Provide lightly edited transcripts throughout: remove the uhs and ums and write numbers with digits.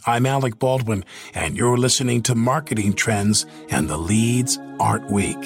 I'm Alec Baldwin, and you're listening to Marketing Trends, and the leads aren't weak.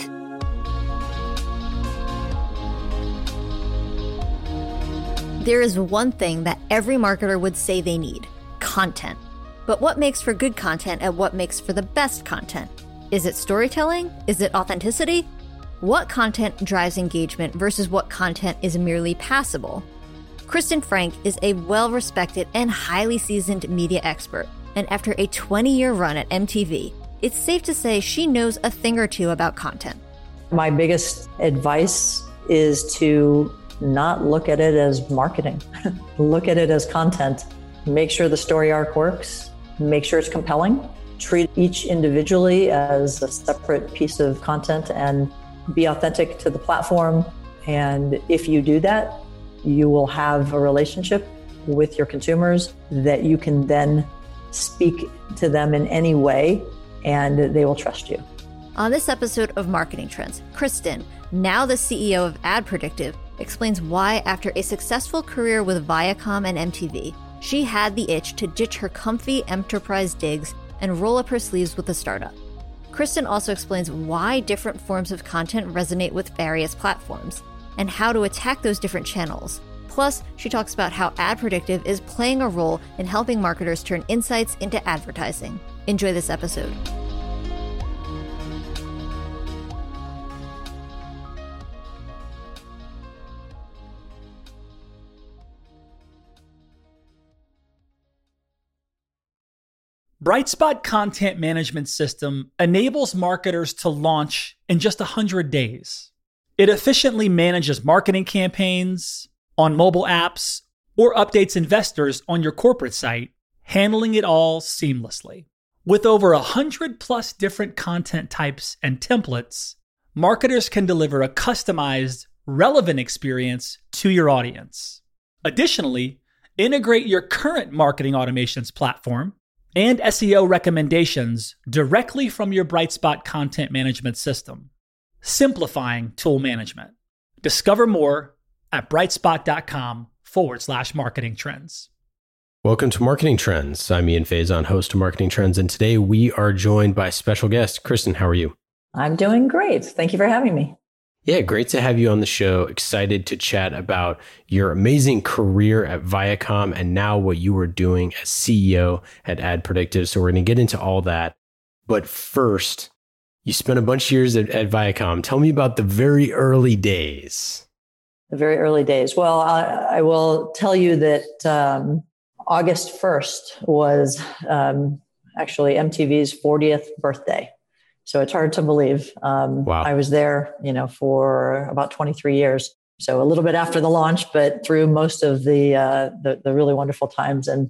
There is one thing that every marketer would say they need: content. But what makes for good content and what makes for the best content? Is it storytelling? Is it authenticity? What content drives engagement versus what content is merely passable? Kristen Frank is a well-respected and highly seasoned media expert, and after a 20-year run at MTV, it's safe to say she knows a thing or two about content. My biggest advice is to not look at it as marketing. Look at it as content. Make sure the story arc works. Make sure it's compelling. Treat each individually as a separate piece of content and be authentic to the platform. And if you do that, you will have a relationship with your consumers that you can then speak to them in any way, and they will trust you. On this episode of Marketing Trends, Kristen, now the CEO of Ad Predictive, explains why, after a successful career with Viacom and MTV, she had the itch to ditch her comfy enterprise digs and roll up her sleeves with a startup. Kristen also explains why different forms of content resonate with various platforms and how to attack those different channels. Plus, she talks about how Ad Predictive is playing a role in helping marketers turn insights into advertising. Enjoy this episode. Brightspot Content Management System enables marketers to launch in just 100 days. It efficiently manages marketing campaigns on mobile apps or updates investors on your corporate site, handling it all seamlessly. With over 100 plus different content types and templates, marketers can deliver a customized, relevant experience to your audience. Additionally, integrate your current marketing automations platform and SEO recommendations directly from your Brightspot content management system, simplifying tool management. Discover more at brightspot.com/marketing trends. Welcome to Marketing Trends. I'm Ian Faison, host of Marketing Trends, and today we are joined by special guest, Kristen. How are you? I'm doing great. Thank you for having me. Yeah, great to have you on the show. Excited to chat about your amazing career at Viacom and now what you are doing as CEO at Ad Predictive. So we're going to get into all that. But first, you spent a bunch of years at Viacom. Tell me about the very early days. The very early days. Well, I will tell you that August 1st was actually MTV's 40th birthday. So it's hard to believe. Wow. I was there, for about 23 years. So a little bit after the launch, but through most of the really wonderful times. And,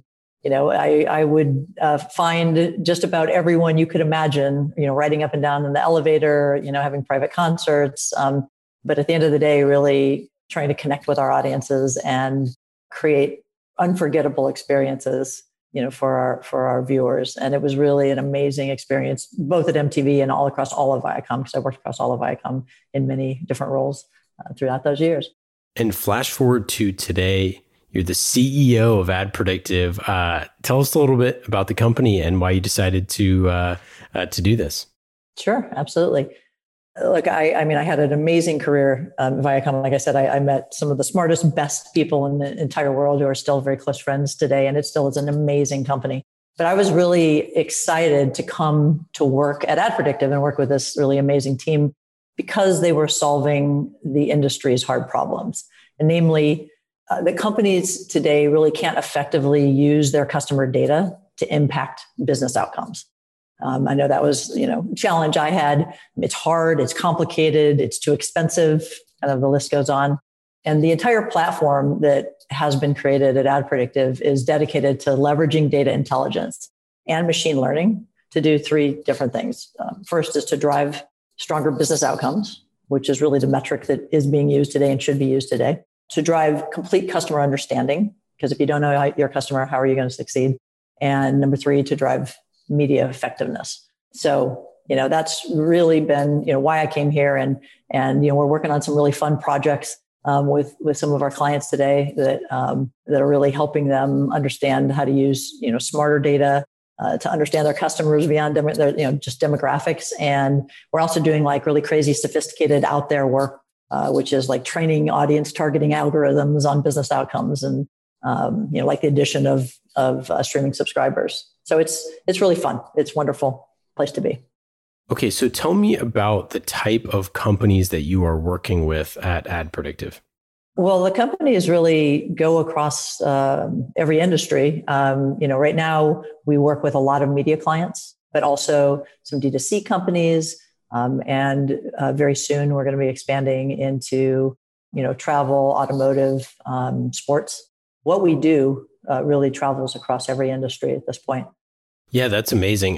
I would find just about everyone you could imagine, riding up and down in the elevator, having private concerts. But at the end of the day, really trying to connect with our audiences and create unforgettable experiences for our viewers. And it was really an amazing experience, both at MTV and all across all of Viacom, because I worked across all of Viacom in many different roles throughout those years. And flash forward to today, you're the CEO of Ad Predictive. Tell us a little bit about the company and why you decided to do this. Sure, absolutely. Look, I had an amazing career at Viacom. Like I said, I met some of the smartest, best people in the entire world who are still very close friends today. And it still is an amazing company. But I was really excited to come to work at Ad Predictive and work with this really amazing team because they were solving the industry's hard problems. And namely, the companies today really can't effectively use their customer data to impact business outcomes. I know that was, a challenge I had. It's hard, it's complicated, it's too expensive, kind of the list goes on. And the entire platform that has been created at Ad Predictive is dedicated to leveraging data intelligence and machine learning to do three different things. First is to drive stronger business outcomes, which is really the metric that is being used today and should be used today. To drive complete customer understanding, because if you don't know your customer, how are you going to succeed? And number three, to drive media effectiveness. So, that's really been, why I came here. And we're working on some really fun projects with some of our clients today that are really helping them understand how to use, smarter data to understand their customers beyond just demographics. And we're also doing like really crazy, sophisticated out there work, which is like training audience targeting algorithms on business outcomes, and like the addition of streaming subscribers. So it's really fun. It's a wonderful place to be. Okay, so tell me about the type of companies that you are working with at Ad Predictive. Well, the companies really go across every industry. Right now we work with a lot of media clients, but also some D2C companies. And very soon we're going to be expanding into, travel, automotive, sports. What we do really travels across every industry at this point. Yeah, that's amazing.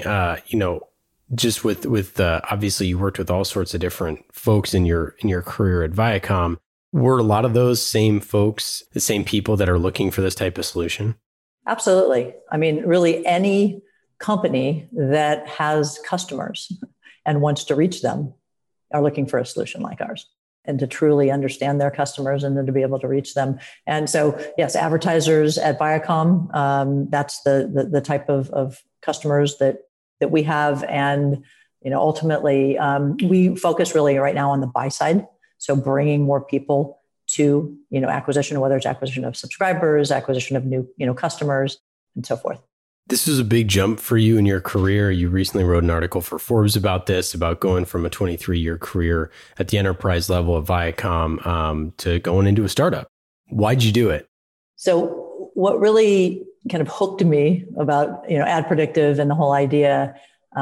Just with obviously you worked with all sorts of different folks in your career at Viacom. Were a lot of those same folks, the same people that are looking for this type of solution? Absolutely. I mean, really any company that has customers and wants to reach them are looking for a solution like ours, and to truly understand their customers and then to be able to reach them. And so, yes, advertisers at Viacom, that's the type of customers that we have. And, ultimately, we focus really right now on the buy side. So bringing more people to, acquisition, whether it's acquisition of subscribers, acquisition of new, customers, and so forth. This was a big jump for you in your career. You recently wrote an article for Forbes about this, about going from a 23-year career at the enterprise level at Viacom to going into a startup. Why'd you do it? So what really kind of hooked me about, Ad Predictive and the whole idea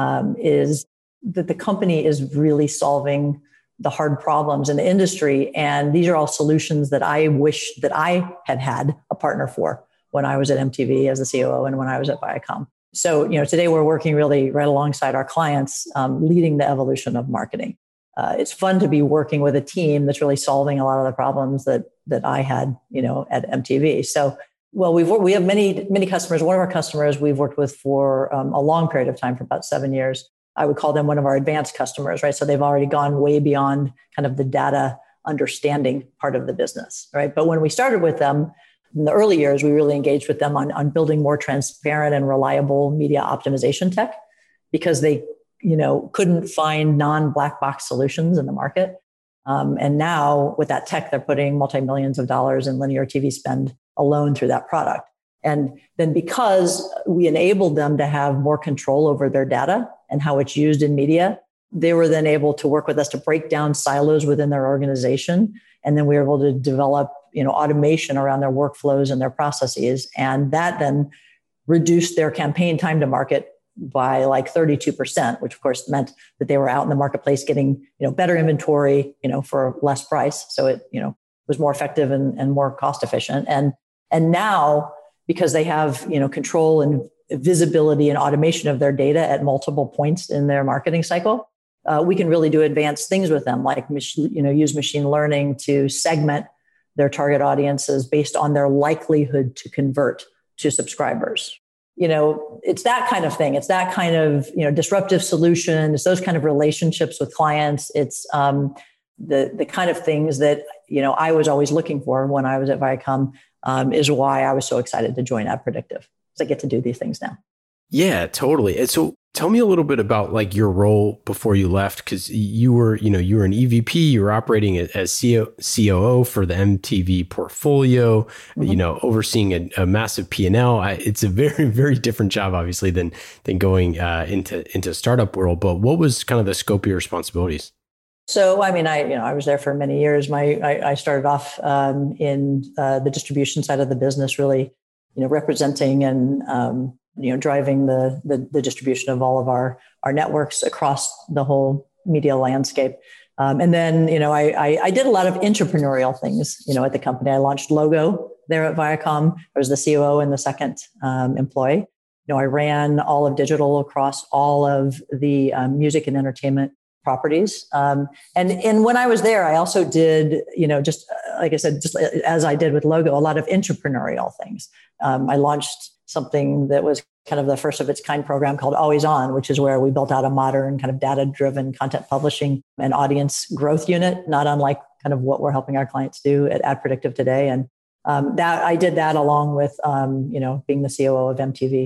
is that the company is really solving the hard problems in the industry. And these are all solutions that I wish that I had a partner for when I was at MTV as the COO and when I was at Viacom. So, today we're working really right alongside our clients, leading the evolution of marketing. It's fun to be working with a team that's really solving a lot of the problems that I had, at MTV. So, well, we have many customers. One of our customers we've worked with for a long period of time, for about 7 years. I would call them one of our advanced customers, right? So they've already gone way beyond kind of the data understanding part of the business, right? But when we started with them in the early years, we really engaged with them on building more transparent and reliable media optimization tech, because they, couldn't find non-black box solutions in the market. And now with that tech, they're putting multi-millions of dollars in linear TV spend alone through that product. And then because we enabled them to have more control over their data and how it's used in media, they were then able to work with us to break down silos within their organization. And then we were able to develop, automation around their workflows and their processes. And that then reduced their campaign time to market by like 32%, which of course meant that they were out in the marketplace getting, better inventory, for less price. So it, was more effective and more cost efficient. And now, because they have, control and visibility and automation of their data at multiple points in their marketing cycle, we can really do advanced things with them, like, use machine learning to segment their target audiences based on their likelihood to convert to subscribers. It's that kind of thing. It's that kind of, disruptive solution. It's those kind of relationships with clients. It's the kind of things that, I was always looking for when I was at Viacom, is why I was so excited to join Ad Predictive, because I get to do these things now. Yeah, totally. And so tell me a little bit about like your role before you left, because you were an EVP, you were operating as COO for the MTV portfolio, overseeing a massive P&L. It's a very, very different job, obviously, than going into startup world. But what was kind of the scope of your responsibilities? So, I mean, I was there for many years. I started off in the distribution side of the business, really, representing and driving the distribution of all of our networks across the whole media landscape. And then, I did a lot of entrepreneurial things, at the company. I launched Logo there at Viacom. I was the COO and the second employee. I ran all of digital across all of the music and entertainment properties. And when I was there, I also did, just like I said, just as I did with Logo, a lot of entrepreneurial things. I launched something that was kind of the first of its kind program called Always On, which is where we built out a modern kind of data-driven content publishing and audience growth unit, not unlike kind of what we're helping our clients do at Ad Predictive today. And that I did that along with, being the COO of MTV.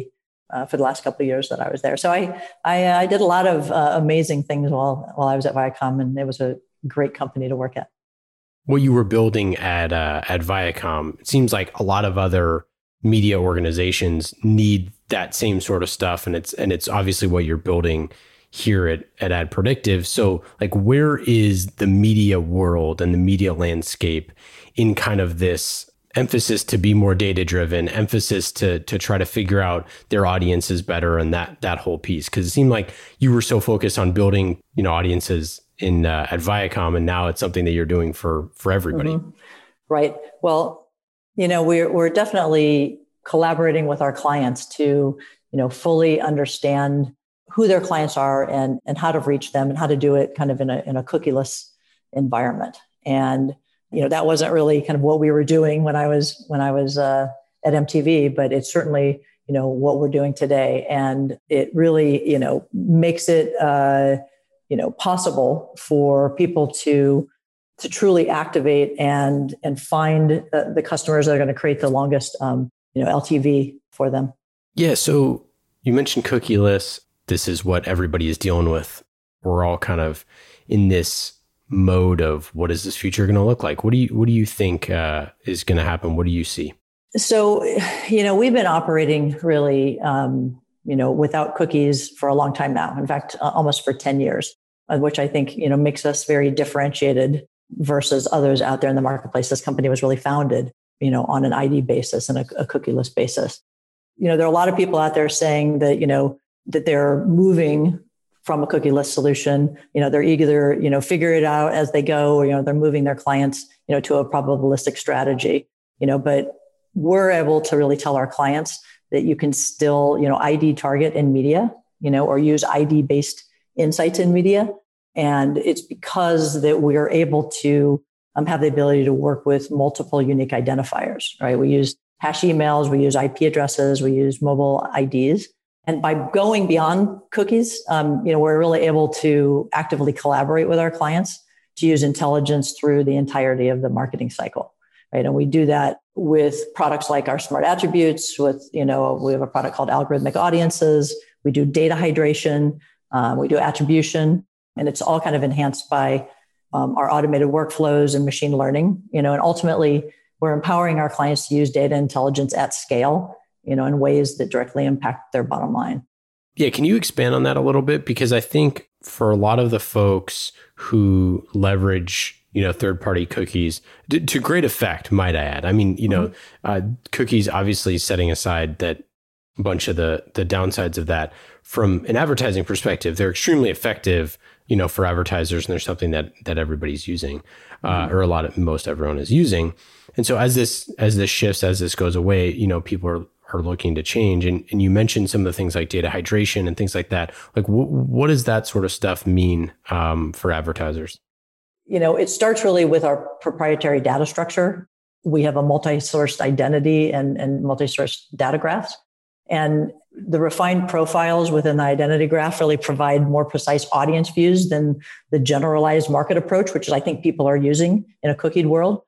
for the last couple of years that I was there. So I did a lot of amazing things while I was at Viacom, and it was a great company to work at. What you were building at Viacom, it seems like a lot of other media organizations need that same sort of stuff, and it's obviously what you're building here at Ad Predictive. So like, where is the media world and the media landscape in kind of this emphasis to be more data driven, emphasis to try to figure out their audiences better, and that whole piece? Because it seemed like you were so focused on building, audiences in at Viacom, and now it's something that you're doing for everybody. Mm-hmm. Right. Well, we're definitely collaborating with our clients to, fully understand who their clients are and how to reach them and how to do it kind of in a cookieless environment. And, that wasn't really kind of what we were doing when I was at MTV, but it's certainly, what we're doing today. And it really, makes it, possible for people to truly activate and find the customers that are going to create the longest, LTV for them. Yeah. So you mentioned cookieless. This is what everybody is dealing with. We're all kind of in this mode of, what is this future going to look like? What do you think is going to happen? What do you see? So, we've been operating really, without cookies for a long time now. In fact, almost for 10 years, which I think, makes us very differentiated versus others out there in the marketplace. This company was really founded, on an ID basis and a cookieless basis. There are a lot of people out there saying that, that they're moving from a cookieless solution. They're either, figure it out as they go, or, they're moving their clients, to a probabilistic strategy, but we're able to really tell our clients that you can still, ID target in media, or use ID-based insights in media. And it's because that we are able to have the ability to work with multiple unique identifiers, right? We use hash emails, we use IP addresses, we use mobile IDs. And by going beyond cookies, we're really able to actively collaborate with our clients to use intelligence through the entirety of the marketing cycle, right? And we do that with products like our Smart Attributes, we have a product called Algorithmic Audiences. We do data hydration, we do attribution, and it's all kind of enhanced by our automated workflows and machine learning, and ultimately we're empowering our clients to use data intelligence at scale, in ways that directly impact their bottom line. Yeah. Can you expand on that a little bit? Because I think for a lot of the folks who leverage, third-party cookies to great effect, might I add. I mean, cookies, obviously setting aside that a bunch of the downsides of that, from an advertising perspective, they're extremely effective, for advertisers, and there's something that everybody's using, or most everyone is using. And so as this shifts, as this goes away, people are looking to change. And you mentioned some of the things like data hydration and things like that. Like, what does that sort of stuff mean for advertisers? It starts really with our proprietary data structure. We have a multi-sourced identity and multi-sourced data graphs. And the refined profiles within the identity graph really provide more precise audience views than the generalized market approach, which I think people are using in a cookied world.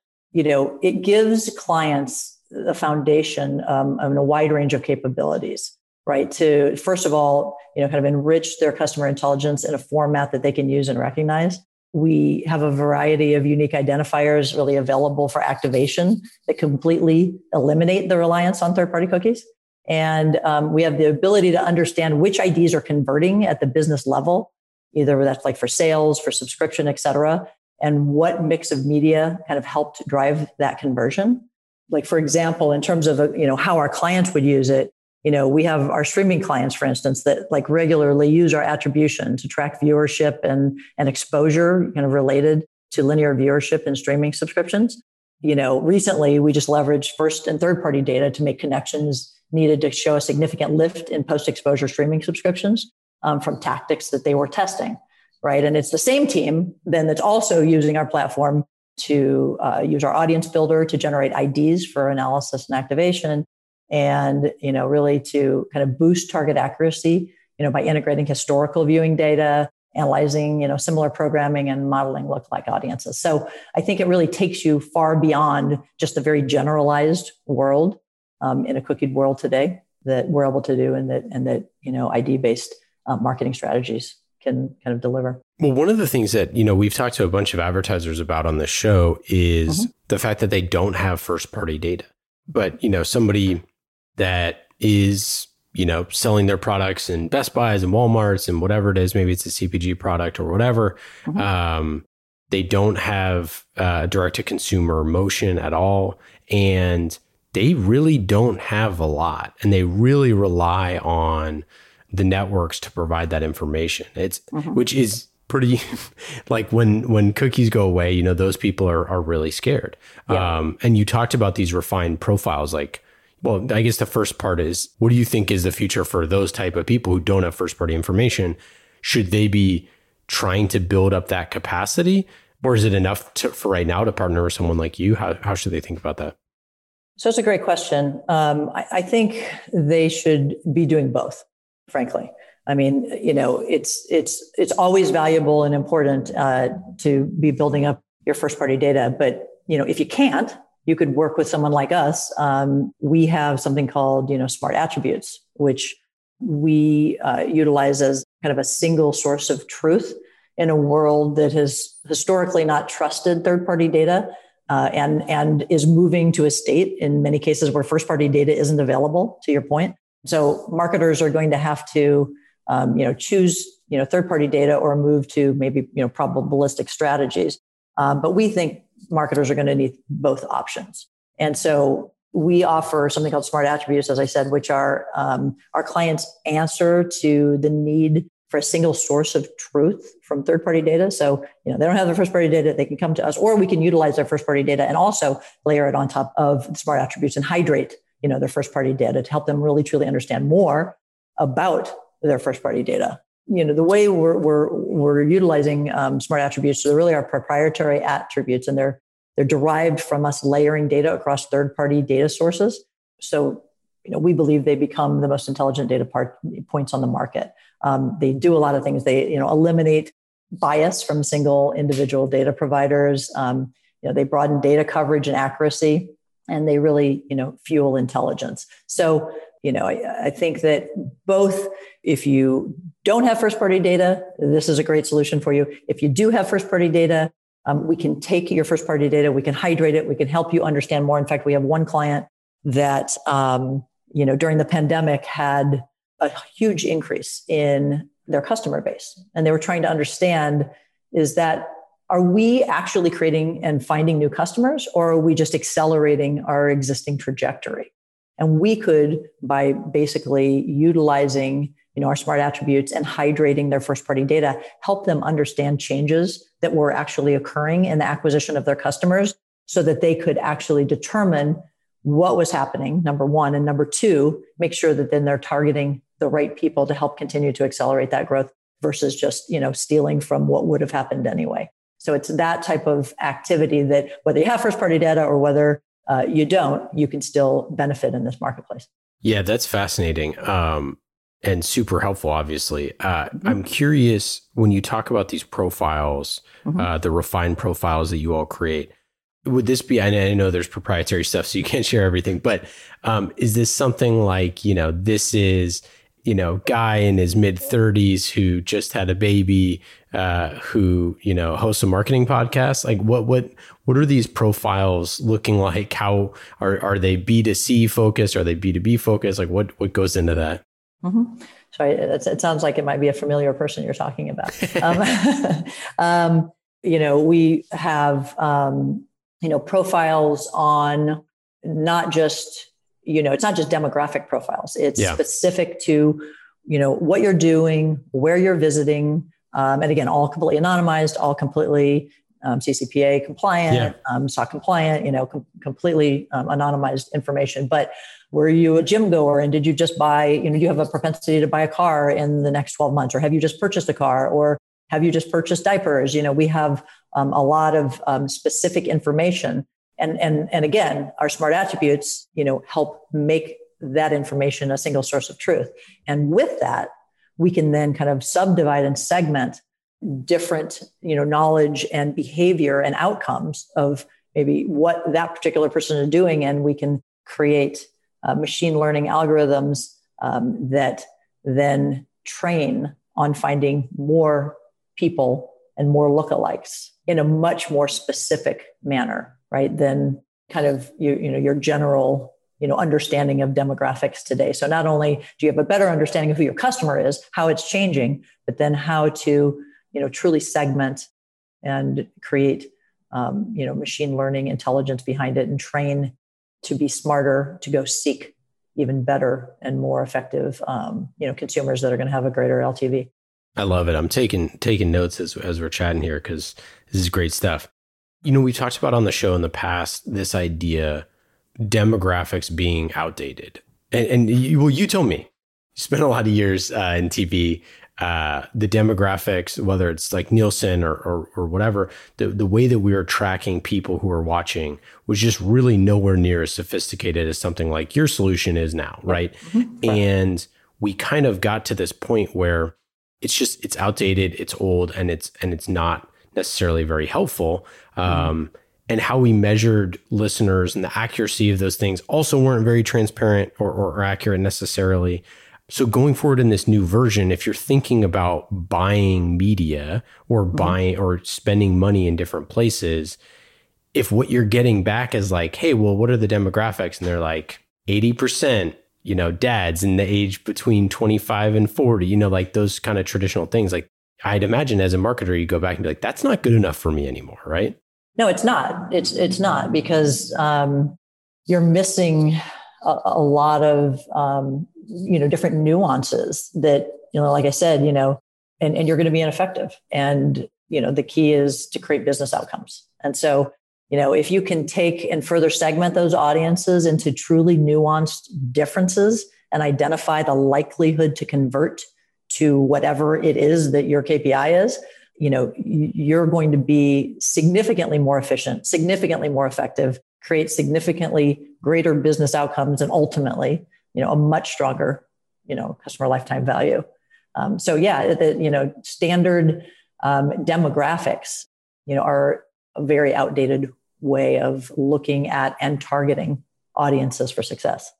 It gives clients a foundation of a wide range of capabilities, right? To, first of all, kind of enrich their customer intelligence in a format that they can use and recognize. We have a variety of unique identifiers really available for activation that completely eliminate the reliance on third-party cookies. And we have the ability to understand which IDs are converting at the business level, either that's like for sales, for subscription, et cetera, and what mix of media kind of helped drive that conversion. Like, for example, in terms of, how our clients would use it, we have our streaming clients, for instance, that like regularly use our attribution to track viewership and exposure kind of related to linear viewership and streaming subscriptions. Recently we just leveraged first and third party data to make connections needed to show a significant lift in post-exposure streaming subscriptions from tactics that they were testing, right? And it's the same team then that's also using our platform to use our audience builder to generate IDs for analysis and activation, and really to kind of boost target accuracy, by integrating historical viewing data, analyzing similar programming and modeling lookalike audiences. So I think it really takes you far beyond just the very generalized world in a cookied world today. that we're able to do, and that ID-based marketing strategies can kind of deliver. Well, one of the things that, we've talked to a bunch of advertisers about on this show is the fact that they don't have first party data. But, somebody that is, selling their products in Best Buys and Walmarts and whatever it is, maybe it's a CPG product or whatever. They don't have direct to consumer motion at all. And they really don't have a lot. And they really rely on the networks to provide that information. Which is pretty like when cookies go away, those people are really scared. Yeah. And you talked about these refined profiles. Well, I guess the first part is, what do you think is the future for those type of people who don't have first party information? Should they be trying to build up that capacity, or is it enough for right now to partner with someone like you? How should they think about that? So it's a great question. I think they should be doing both, frankly. I mean, it's always valuable and important to be building up your first party data. But, if you can't, you could work with someone like us. We have something called, smart attributes, which we utilize as kind of a single source of truth in a world that has historically not trusted third party data. And is moving to a state in many cases where first party data isn't available, to your point. So marketers are going to have to, choose, third party data or move to maybe, probabilistic strategies. But we think marketers are going to need both options. And so we offer something called smart attributes, as I said, which are our clients' answer to the need for a single source of truth from third-party data. So, they don't have their first-party data, they can come to us, or we can utilize their first-party data and also layer it on top of the smart attributes and hydrate, their first-party data to help them really truly understand more about their first-party data. The way we're utilizing smart attributes, so they really are proprietary attributes, and they're derived from us layering data across third-party data sources. So, we believe they become the most intelligent data points on the market. They do a lot of things. They, eliminate bias from single individual data providers. They broaden data coverage and accuracy, and they really, fuel intelligence. So, I think that both, if you don't have first-party data, this is a great solution for you. If you do have first-party data, we can take your first-party data, we can hydrate it, we can help you understand more. In fact, we have one client that, during the pandemic had a huge increase in their customer base. And they were trying to understand, are we actually creating and finding new customers, or are we just accelerating our existing trajectory? And we could, by basically utilizing, our smart attributes and hydrating their first party data, help them understand changes that were actually occurring in the acquisition of their customers so that they could actually determine what was happening, number one, and number two, make sure that then they're targeting the right people to help continue to accelerate that growth versus just, stealing from what would have happened anyway. So it's that type of activity that whether you have first party data or whether you don't, you can still benefit in this marketplace. Yeah, that's fascinating and super helpful, obviously. I'm curious, when you talk about these profiles, the refined profiles that you all create, would this be, I know there's proprietary stuff, so you can't share everything, but is this something like, this is, guy in his mid 30s who just had a baby, who, hosts a marketing podcast? Like what are these profiles looking like? How are they B2C focused? Are they B2B focused? Like what goes into that? Sorry, it sounds like it might be a familiar person you're talking about. We have, profiles on not just, it's not just demographic profiles. It's specific to, what you're doing, where you're visiting. And again, all completely anonymized, all completely CCPA compliant, SOC compliant, completely anonymized information. But were you a gym goer and did you just buy, do you have a propensity to buy a car in the next 12 months? Or have you just purchased a car? Or have you just purchased diapers? We have a lot of specific information. And again, our smart attributes, help make that information a single source of truth. And with that, we can then kind of subdivide and segment different, knowledge and behavior and outcomes of maybe what that particular person is doing. And we can create machine learning algorithms that then train on finding more people and more lookalikes in a much more specific manner, right, than kind of your general understanding of demographics today. So not only do you have a better understanding of who your customer is, how it's changing, but then how to truly segment and create machine learning intelligence behind it and train to be smarter, to go seek even better and more effective consumers that are going to have a greater LTV. I love it. I'm taking notes as we're chatting here because this is great stuff. We talked about on the show in the past this idea, demographics being outdated, and you told me you spent a lot of years in TV. The demographics, whether it's like Nielsen or whatever, the way that we were tracking people who are watching was just really nowhere near as sophisticated as something like your solution is now, right? Mm-hmm. And we kind of got to this point where it's outdated, it's old, and it's not necessarily very helpful. And how we measured listeners and the accuracy of those things also weren't very transparent or accurate necessarily. So going forward in this new version, if you're thinking about buying media or buying or spending money in different places, if what you're getting back is like, hey, well, what are the demographics? And they're like 80%, dads in the age between 25 and 40, like those kind of traditional things. Like I'd imagine as a marketer, you go back and be like, that's not good enough for me anymore, right? No, it's not. It's not, because you're missing a lot of different nuances that like I said, and you're going to be ineffective. And the key is to create business outcomes. And so if you can take and further segment those audiences into truly nuanced differences and identify the likelihood to convert to whatever it is that your KPI is, you're going to be significantly more efficient, significantly more effective, create significantly greater business outcomes, and ultimately, a much stronger, customer lifetime value. Standard demographics, are a very outdated way of looking at and targeting audiences for success.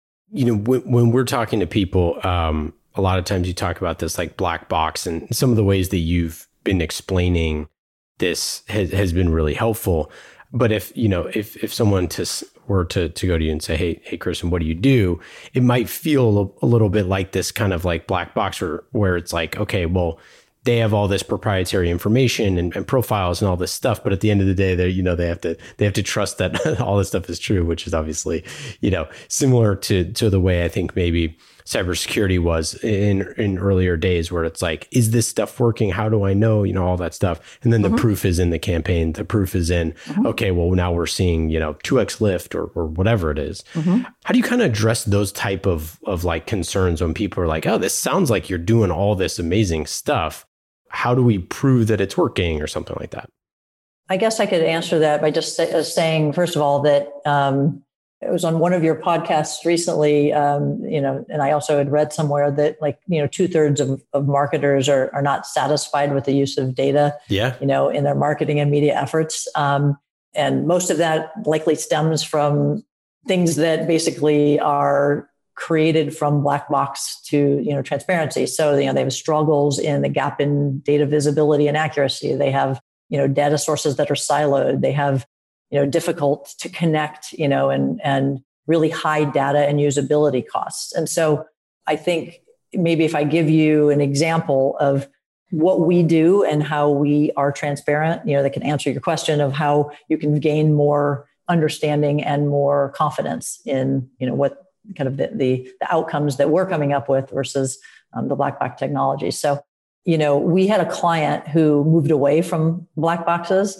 When we're talking to people, a lot of times you talk about this like black box, and some of the ways that you've been explaining this has been really helpful. But if someone were to go to you and say, hey, Kristen, what do you do? It might feel a little bit like this kind of like black box where it's like, okay, well, they have all this proprietary information and profiles and all this stuff. But at the end of the day, they have to trust that all this stuff is true, which is obviously, similar to the way I think maybe cybersecurity was in earlier days, where it's like, is this stuff working? How do I know? All that stuff. And then the proof is in the campaign. The proof is in, okay, well, now we're seeing, 2x lift or whatever it is. How do you kind of address those type of like concerns when people are like, oh, this sounds like you're doing all this amazing stuff. How do we prove that it's working or something like that? I guess I could answer that by just saying, first of all, that it was on one of your podcasts recently, and I also had read somewhere that 2/3 of marketers are not satisfied with the use of data, in their marketing and media efforts. And most of that likely stems from things that basically are created from black box to, transparency. So, they have struggles in the gap in data visibility and accuracy. They have, data sources that are siloed. They have, difficult to connect, and really high data and usability costs. And so I think maybe if I give you an example of what we do and how we are transparent, that can answer your question of how you can gain more understanding and more confidence in, what kind of the outcomes that we're coming up with versus the black box technology. So, we had a client who moved away from black boxes,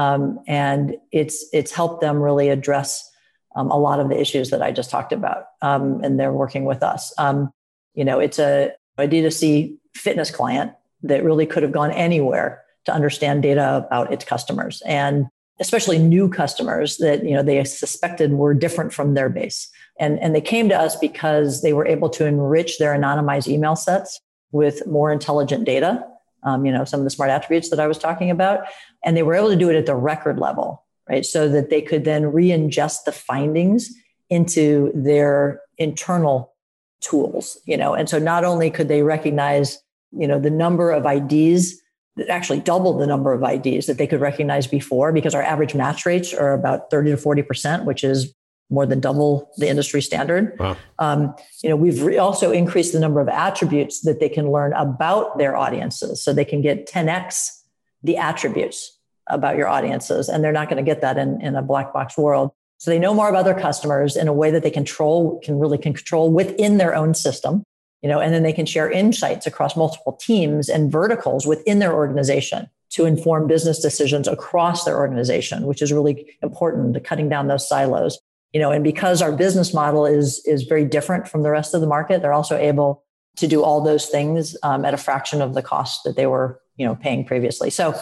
and it's helped them really address a lot of the issues that I just talked about. And they're working with us. It's a D2C fitness client that really could have gone anywhere to understand data about its customers, and especially new customers that, they suspected were different from their base. And they came to us because they were able to enrich their anonymized email sets with more intelligent data, some of the smart attributes that I was talking about. And they were able to do it at the record level, right? So that they could then re-ingest the findings into their internal tools, and so not only could they recognize, the number of IDs, that actually doubled the number of IDs that they could recognize before, because our average match rates are about 30 to 40%, which is more than double the industry standard. Wow. We've also increased the number of attributes that they can learn about their audiences. So they can get 10x the attributes about your audiences. And they're not going to get that in a black box world. So they know more about their customers in a way that they can really control within their own system, and then they can share insights across multiple teams and verticals within their organization to inform business decisions across their organization, which is really important to cutting down those silos. And because our business model is very different from the rest of the market, they're also able to do all those things at a fraction of the cost that they were, paying previously. So,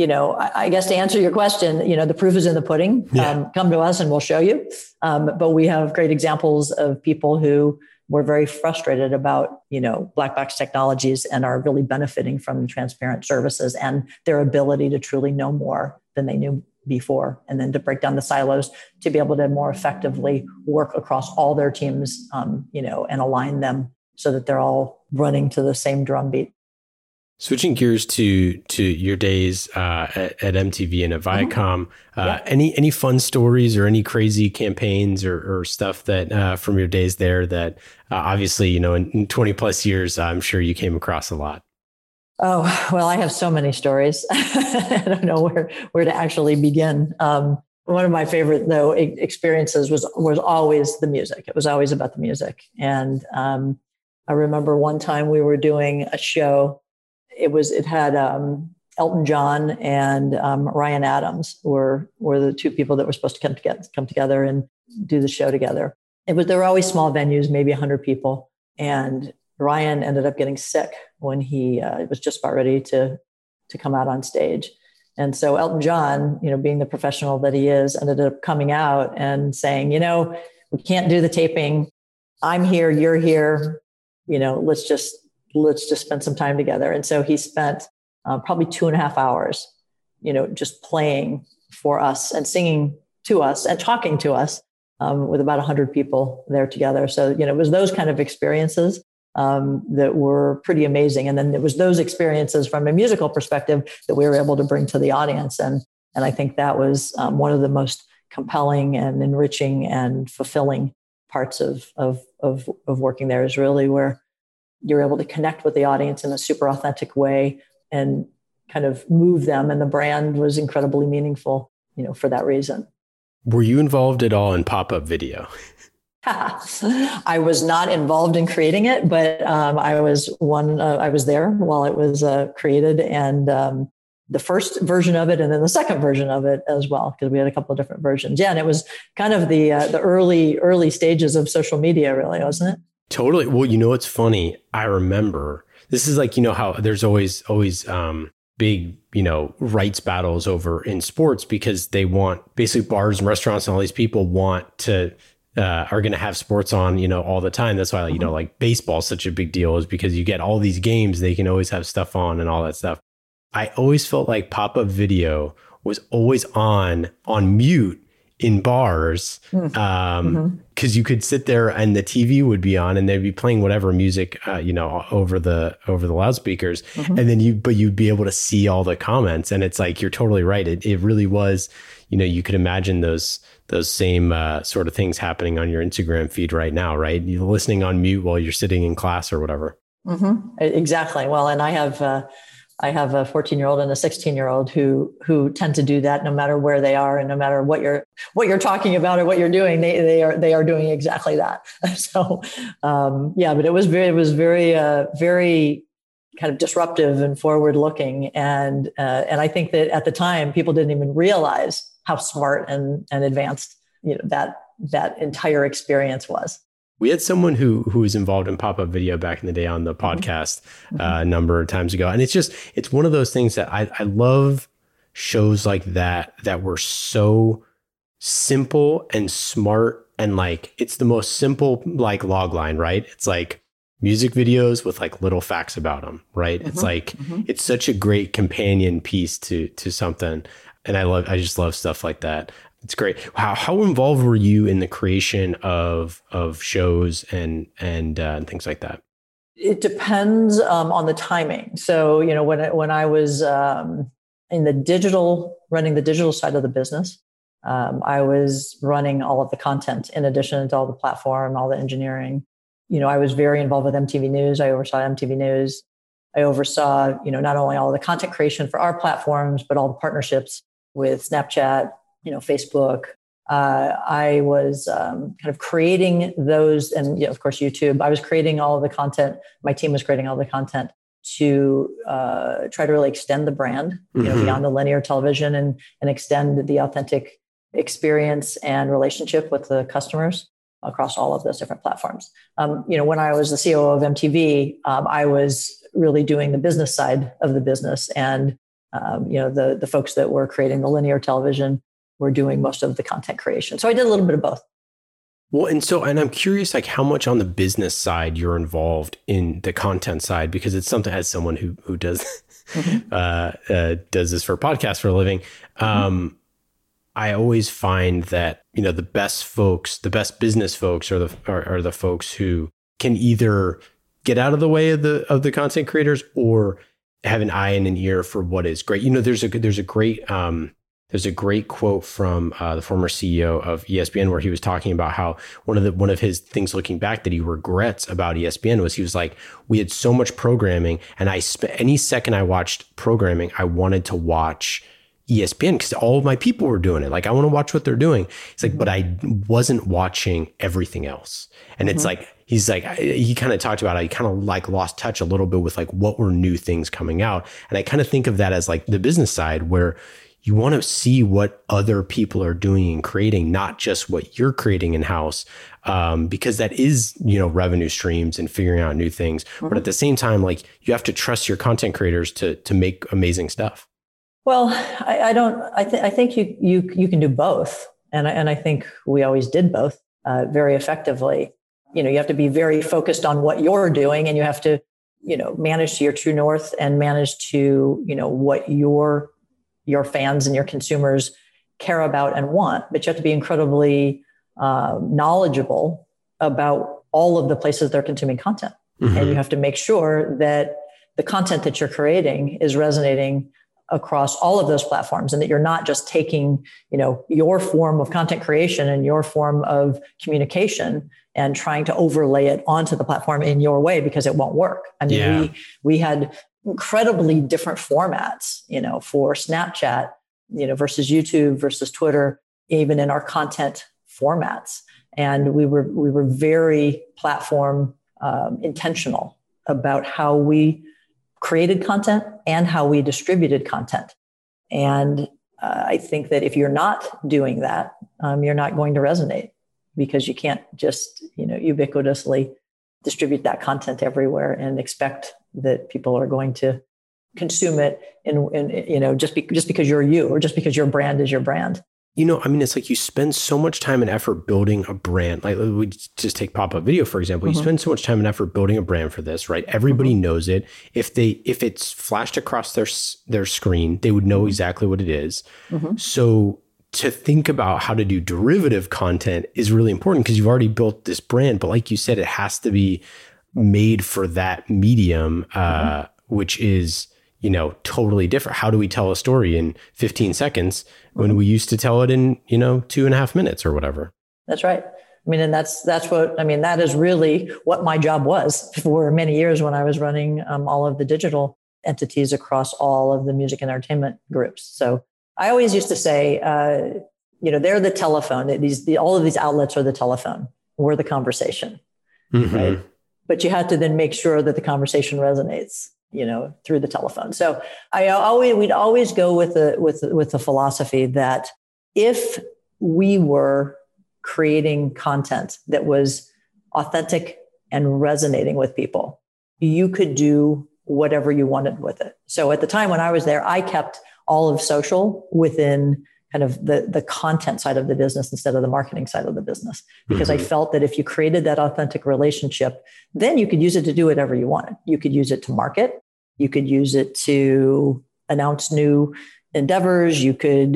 I guess to answer your question, the proof is in the pudding. Yeah. Come to us and we'll show you. But we have great examples of people who were very frustrated about, black box technologies and are really benefiting from the transparent services and their ability to truly know more than they knew before, and then to break down the silos to be able to more effectively work across all their teams, and align them so that they're all running to the same drumbeat. Switching gears to your days at MTV and at Viacom, any fun stories or any crazy campaigns or stuff that from your days there that obviously, in 20 plus years, I'm sure you came across a lot. Oh, well, I have so many stories. I don't know where to actually begin. One of my favorite, though, experiences was always the music. It was always about the music. And I remember one time we were doing a show. It had Elton John and Ryan Adams were the two people that were supposed to come together and do the show together. There were always small venues, maybe 100 people. And Ryan ended up getting sick when he was just about ready to come out on stage. And so Elton John, being the professional that he is, ended up coming out and saying, we can't do the taping. I'm here, you're here. Let's just spend some time together. And so he spent probably 2.5 hours, just playing for us and singing to us and talking to us with about 100 people there together. So, it was those kind of experiences that were pretty amazing. And then it was those experiences from a musical perspective that we were able to bring to the audience. And I think that was one of the most compelling and enriching and fulfilling parts of working there, is really where you're able to connect with the audience in a super authentic way and kind of move them. And the brand was incredibly meaningful, for that reason. Were you involved at all in pop-up video? I was not involved in creating it, but I was there while it was created, and the first version of it, and then the second version of it as well, because we had a couple of different versions. Yeah, and it was kind of the early stages of social media, really, wasn't it? Totally. Well, it's funny. I remember this is like, how there's always big, rights battles over in sports, because they want, basically bars and restaurants and all these people want to are going to have sports on, all the time. That's why, like baseball is such a big deal, is because you get all these games, they can always have stuff on and all that stuff. I always felt like pop-up video was always on mute in bars, because you could sit there and the TV would be on and they'd be playing whatever music, over the loudspeakers, and then you'd be able to see all the comments. And it's like, you're totally right. It really was, you could imagine those same sort of things happening on your Instagram feed right now, right? You're listening on mute while you're sitting in class or whatever. Exactly. Well, and I have a 14-year-old and a 16-year-old who tend to do that no matter where they are, and no matter what you're talking about or what you're doing, they are doing exactly that. So but it was very kind of disruptive and forward looking, and I think that at the time people didn't even realize how smart and advanced that entire experience was. We had someone who was involved in pop-up video back in the day on the podcast a number of times ago. And it's one of those things that I love, shows like that were so simple and smart, and like, it's the most simple, like, log line, right? It's like music videos with like little facts about them, right? It's like, it's such a great companion piece to something. And I just love stuff like that. It's great. How involved were you in the creation of shows and things like that? It depends on the timing. So, when I was in running the digital side of the business, I was running all of the content in addition to all the platform, all the engineering. I was very involved with MTV News. I oversaw MTV News. I oversaw, not only all of the content creation for our platforms, but all the partnerships with Snapchat, Facebook. I was kind of creating those, and of course YouTube. I was creating all of the content. My team was creating all the content to try to really extend the brand, beyond the linear television and extend the authentic experience and relationship with the customers across all of those different platforms. When I was the COO of MTV, I was really doing the business side of the business, and the folks that were creating the linear television were doing most of the content creation. So I did a little bit of both. Well, and I'm curious, like how much on the business side you're involved in the content side, because it's something, as someone who does does this for a podcast for a living. I always find that, the best business folks are the folks who can either get out of the way of the content creators or have an eye and an ear for what is great. There's a great quote from the former CEO of ESPN where he was talking about how one of his things looking back that he regrets about ESPN was he was like, we had so much programming, and any second I watched programming, I wanted to watch ESPN because all of my people were doing it. Like, I want to watch what they're doing. It's like, but I wasn't watching everything else. And it's like, he kind of talked about how he kind of like lost touch a little bit with like what were new things coming out. And I kind of think of that as like the business side, where you want to see what other people are doing and creating, not just what you're creating in-house, because that is, revenue streams and figuring out new things. But at the same time, like, you have to trust your content creators to make amazing stuff. Well, I think you can do both. And I think we always did both very effectively. You have to be very focused on what you're doing, and you have to, manage to your true north and manage to, what your fans and your consumers care about and want. But you have to be incredibly knowledgeable about all of the places they're consuming content. And you have to make sure that the content that you're creating is resonating across all of those platforms, and that you're not just taking, your form of content creation and your form of communication and trying to overlay it onto the platform in your way, because it won't work. I mean, we had incredibly different formats, for Snapchat, versus YouTube versus Twitter, even in our content formats. And we were very platform intentional about how we created content and how we distributed content. And I think that if you're not doing that, you're not going to resonate, because you can't just, ubiquitously distribute that content everywhere and expect that people are going to consume it in just because you're you, or just because your brand is your brand. It's like you spend so much time and effort building a brand. Like, we just take Pop-Up Video, for example. You spend so much time and effort building a brand for this, right? Everybody knows it. If it's flashed across their screen, they would know exactly what it is. So to think about how to do derivative content is really important, because you've already built this brand. But like you said, it has to be made for that medium, which is, totally different. How do we tell a story in 15 seconds when we used to tell it in, 2.5 minutes or whatever? That's right. And that is really what my job was for many years when I was running all of the digital entities across all of the music and entertainment groups. So I always used to say, they're the telephone. All of these outlets are the telephone. We're the conversation, right? But you have to then make sure that the conversation resonates, through the telephone. So we'd always go with the philosophy that if we were creating content that was authentic and resonating with people, you could do whatever you wanted with it. So at the time when I was there, I kept all of social within kind of the content side of the business instead of the marketing side of the business, because I felt that if you created that authentic relationship, then you could use it to do whatever you wanted. You could use it to market. You could use it to announce new endeavors. You could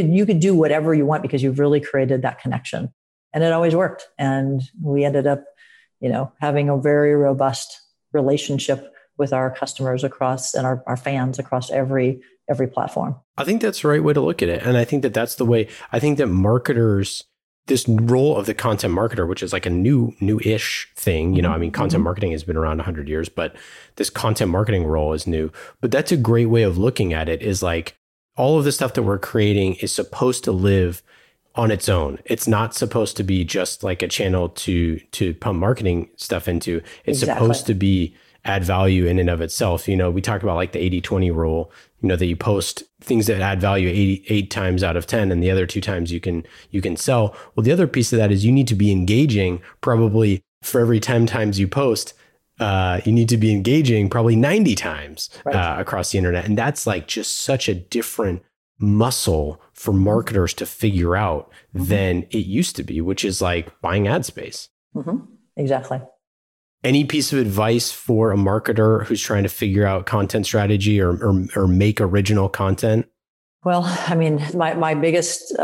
do whatever you want because you've really created that connection. And it always worked. And we ended up, having a very robust relationship with our customers across and our fans across every platform. I think that's the right way to look at it. And I think that that's the way, I think that marketers, this role of the content marketer, which is like a new-ish thing, content marketing has been around 100 years, but this content marketing role is new. But that's a great way of looking at it, is like all of the stuff that we're creating is supposed to live on its own. It's not supposed to be just like a channel to pump marketing stuff into. It's supposed to be add value in and of itself. We talk about like the 80-20 rule, that you post things that add value 8 times out of 10, and the other 2 times you can sell. Well, the other piece of that is you need to be engaging probably for every 10 times you post. You need to be engaging probably 90 times across the internet. And that's like just such a different muscle for marketers to figure out than it used to be, which is like buying ad space. Exactly. Any piece of advice for a marketer who's trying to figure out content strategy or make original content? Well, I mean, my biggest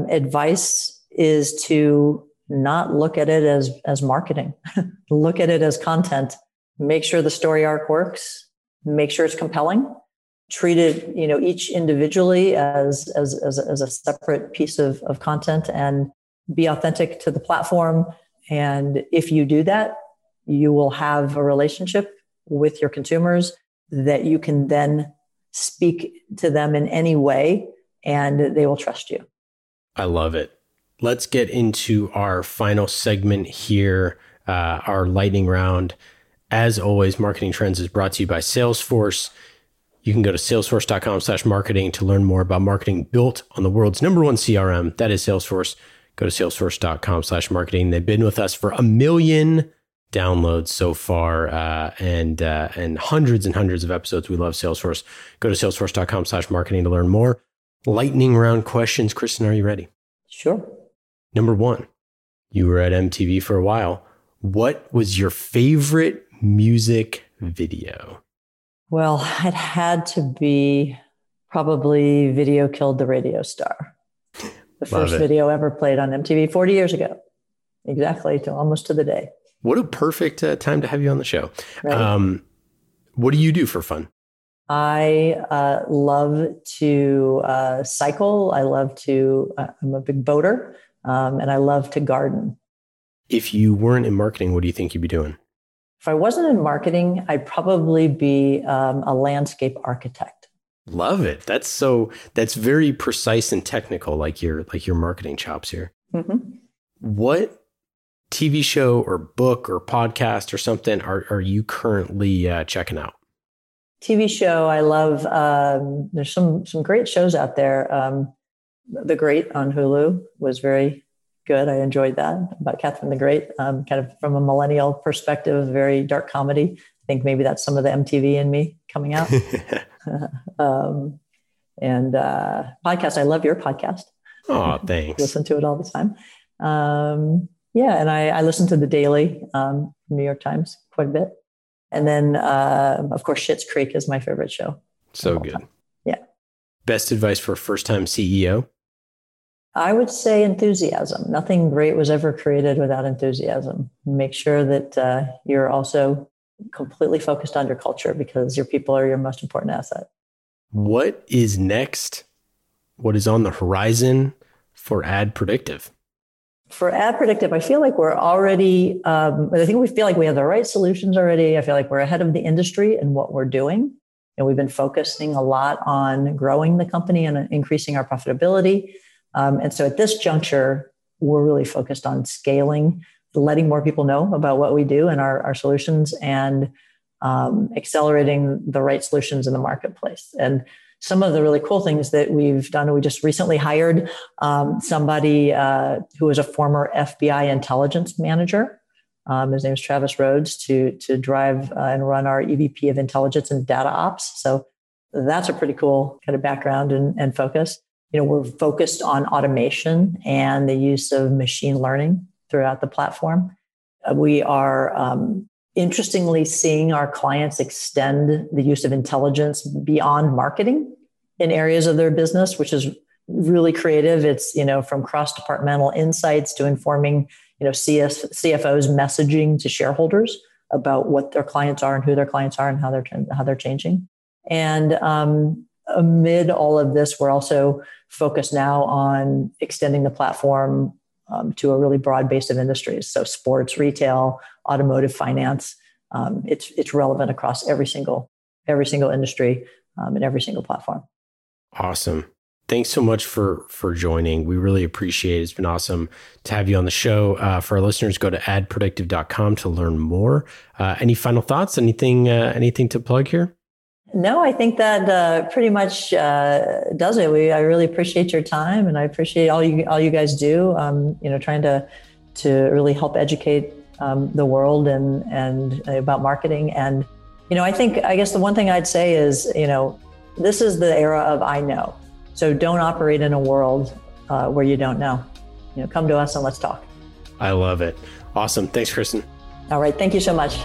advice is to not look at it as marketing. Look at it as content. Make sure the story arc works. Make sure it's compelling. Treat it, each individually as a separate piece of content, and be authentic to the platform. And if you do that, you will have a relationship with your consumers that you can then speak to them in any way, and they will trust you. I love it. Let's get into our final segment here, our lightning round. As always, Marketing Trends is brought to you by Salesforce. You can go to salesforce.com/marketing to learn more about marketing built on the world's number 1 CRM. That is Salesforce. Go to salesforce.com/marketing. They've been with us for 1 million downloads so far, and hundreds and hundreds of episodes. We love Salesforce. Go to salesforce.com/marketing to learn more. Lightning round questions. Kristen, are you ready? Sure. Number 1, you were at MTV for a while. What was your favorite music video? Well, it had to be probably Video Killed the Radio Star. The first video ever played on MTV 40 years ago. Exactly, almost to the day. What a perfect time to have you on the show. Right. What do you do for fun? I love to cycle. I'm a big boater, and I love to garden. If you weren't in marketing, what do you think you'd be doing? If I wasn't in marketing, I'd probably be a landscape architect. Love it. That's very precise and technical, like your marketing chops here. What TV show or book or podcast or something are you currently checking out? TV show, I love. There's some great shows out there. The Great on Hulu was very good. I enjoyed that, about Catherine the Great. Kind of from a millennial perspective, very dark comedy. I think maybe that's some of the MTV in me coming out. And podcast, I love your podcast. Oh, thanks. Listen to it all the time. And I listen to The Daily from New York Times quite a bit. And then, of course, Schitt's Creek is my favorite show. So good. Yeah. Best advice for a first-time CEO? I would say enthusiasm. Nothing great was ever created without enthusiasm. Make sure that you're also completely focused on your culture, because your people are your most important asset. What is next? What is on the horizon for Ad Predictive? For Ad Predictive, I feel like we're already, we feel like we have the right solutions already. I feel like we're ahead of the industry in what we're doing. And we've been focusing a lot on growing the company and increasing our profitability. And so at this juncture, we're really focused on scaling, letting more people know about what we do and our solutions, and accelerating the right solutions in the marketplace. And some of the really cool things that we've done, we just recently hired somebody who was a former FBI intelligence manager. His name is Travis Rhodes, to drive and run our EVP of intelligence and data ops. So that's a pretty cool kind of background and focus. We're focused on automation and the use of machine learning throughout the platform. We are interestingly seeing our clients extend the use of intelligence beyond marketing in areas of their business, which is really creative. It's, from cross-departmental insights to informing, CFOs messaging to shareholders about what their clients are and who their clients are and how they're changing. And amid all of this, we're also focused now on extending the platform to a really broad base of industries. So sports, retail, automotive, finance. It's relevant across every single industry and every single platform. Awesome. Thanks so much for joining. We really appreciate it. It's been awesome to have you on the show. For our listeners, go to adpredictive.com to learn more. Any final thoughts? Anything to plug here? No, I think that pretty much does it. I really appreciate your time, and I appreciate all you guys do. Trying to really help educate the world and about marketing. And I guess the one thing I'd say is this is the era of I know. So don't operate in a world where you don't know. Come to us and let's talk. I love it. Awesome. Thanks, Kristen. All right. Thank you so much.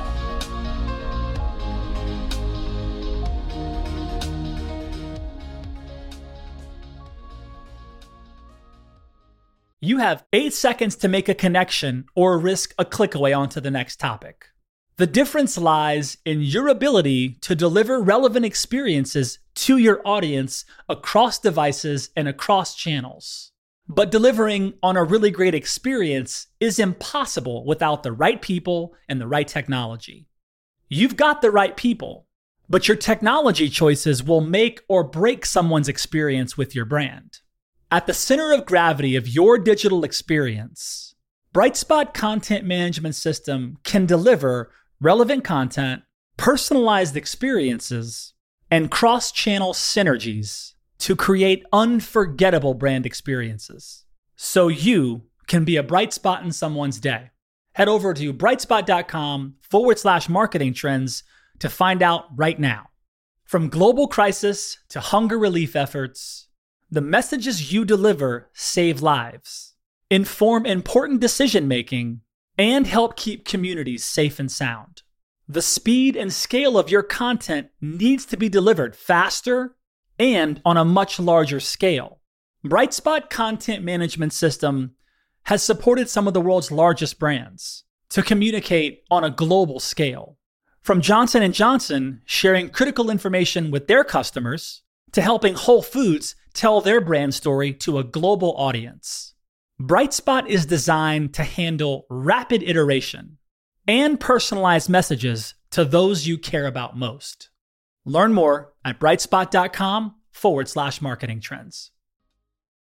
You have 8 seconds to make a connection or risk a click away onto the next topic. The difference lies in your ability to deliver relevant experiences to your audience across devices and across channels. But delivering on a really great experience is impossible without the right people and the right technology. You've got the right people, but your technology choices will make or break someone's experience with your brand. At the center of gravity of your digital experience, Brightspot Content Management System can deliver relevant content, personalized experiences, and cross-channel synergies to create unforgettable brand experiences, so you can be a bright spot in someone's day. Head over to brightspot.com/marketing trends to find out right now. From global crisis to hunger relief efforts, the messages you deliver save lives, inform important decision-making, and help keep communities safe and sound. The speed and scale of your content needs to be delivered faster and on a much larger scale. Brightspot Content Management System has supported some of the world's largest brands to communicate on a global scale. From Johnson & Johnson sharing critical information with their customers to helping Whole Foods tell their brand story to a global audience. Brightspot is designed to handle rapid iteration and personalized messages to those you care about most. Learn more at brightspot.com/marketing trends.